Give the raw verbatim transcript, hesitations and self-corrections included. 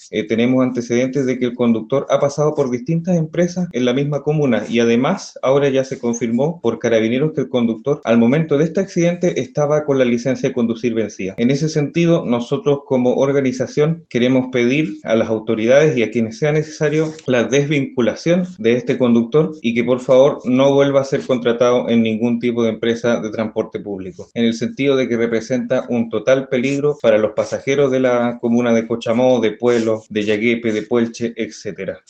eh, tenemos antecedentes de que el conductor ha pasado por distintas empresas en la misma comuna y además ahora ya se confirmó por Carabineros que el conductor al momento de este accidente estaba con la licencia de conducir vencida. En ese sentido, nosotros como organización queremos pedir a las autoridades y a quienes sea necesario la desvinculación de este conductor y que por favor no vuelva a ser contratado en ningún tipo de empresa de transporte público, en el sentido de que representa un total peligro para los pasajeros de la comuna de Cochamó, de Puelo, de Yaguepe, de Puelche, etcétera.